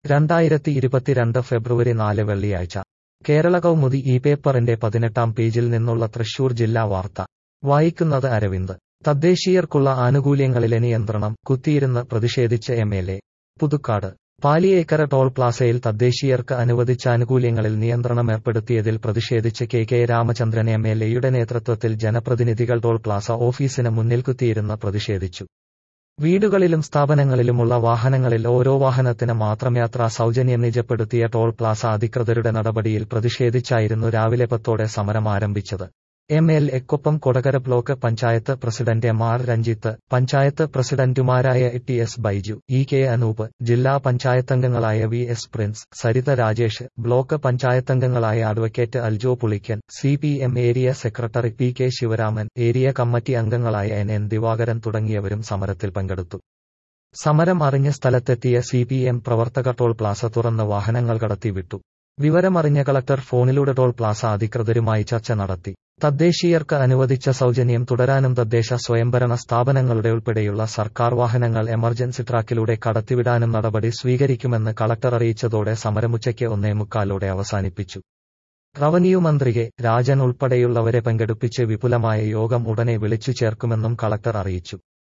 2022 ഫെബ്രുവരി 4 വെള്ളിയാഴ്ച കേരള കൗമുദി ഈ പേപ്പറിന്റെ 18-ാം പേജിൽ നിന്നുള്ള തൃശൂർ ജില്ലാ വാർത്ത വായിക്കുന്നത് അരവിന്ദ്. തദ്ദേശീയർക്കുള്ള ആനുകൂല്യങ്ങളിലെ നിയന്ത്രണം കുത്തിയിരുന്ന് പ്രതിഷേധിച്ച് എംഎൽഎ. പുതുക്കാട് പാലിയേക്കര ടോൾ പ്ലാസയിൽ തദ്ദേശീയർക്ക് അനുവദിച്ച ആനുകൂല്യങ്ങളിൽ നിയന്ത്രണമേർപ്പെടുത്തിയതിൽ പ്രതിഷേധിച്ച് കെ രാമചന്ദ്രൻ എംഎൽഎയുടെ നേതൃത്വത്തിൽ ജനപ്രതിനിധികൾ ടോൾ പ്ലാസ ഓഫീസിന് മുന്നിൽ കുത്തിയിരുന്ന് പ്രതിഷേധിച്ചു. വീടുകളിലും സ്ഥാപനങ്ങളിലുമുള്ള വാഹനങ്ങളിൽ ഓരോ വാഹനത്തിന് മാത്രം യാത്രാ സൗജന്യം നിജപ്പെടുത്തിയ ടോൾ പ്ലാസ അധികൃതരുടെ നടപടിയിൽ പ്രതിഷേധിച്ചായിരുന്നു രാവിലെ 10-ഓടെ സമരം ആരംഭിച്ചത്. എംഎൽഎക്കൊപ്പം Kodakara block panchayat president M R. Ranjith, panchayat പ്രസിഡന്റുമാരായ ടി.എസ്. ബൈജു, ഇ.കെ. അനൂപ്, ജില്ലാ പഞ്ചായത്തംഗങ്ങളായ V S. Prince, Saritha Rajesh, block പഞ്ചായത്തംഗങ്ങളായ advocate Aljo Pulikkan, CPM area secretary P K. Sivaraman, area committee അംഗങ്ങളായ എൻ. ദിവാകരൻ തുടങ്ങിയവരും സമരത്തിൽ പങ്കെടുത്തു. സമരം അറിഞ്ഞ സ്ഥലത്തെത്തിയ സി.പി.എം പ്രവർത്തകർ ടോൾ പ്ലാസ തുറന്ന് വാഹനങ്ങൾ കടത്തിവിട്ടു. വിവരമറിഞ്ഞ കളക്ടർ ഫോണിലൂടെ ടോൾ പ്ലാസ അധികൃതരുമായി ചർച്ച നടത്തി. തദ്ദേശീയർക്ക് അനുവദിച്ച സൗജന്യം തുടരാനും തദ്ദേശ സ്വയംഭരണ സ്ഥാപനങ്ങളുടെ ഉൾപ്പെടെയുള്ള സർക്കാർ വാഹനങ്ങൾ എമർജൻസി ട്രാക്കിലൂടെ കടത്തിവിടാനും നടപടി സ്വീകരിക്കുമെന്ന് കളക്ടർ അറിയിച്ചതോടെ സമരമുച്ചയ്ക്ക് 1:45-ഓടെ അവസാനിപ്പിച്ചു. റവന്യൂ മന്ത്രി കെ. രാജൻ ഉൾപ്പെടെയുള്ളവരെ പങ്കെടുപ്പിച്ച് വിപുലമായ യോഗം ഉടനെ വിളിച്ചു ചേർക്കുമെന്നും കളക്ടർ അറിയിച്ചു.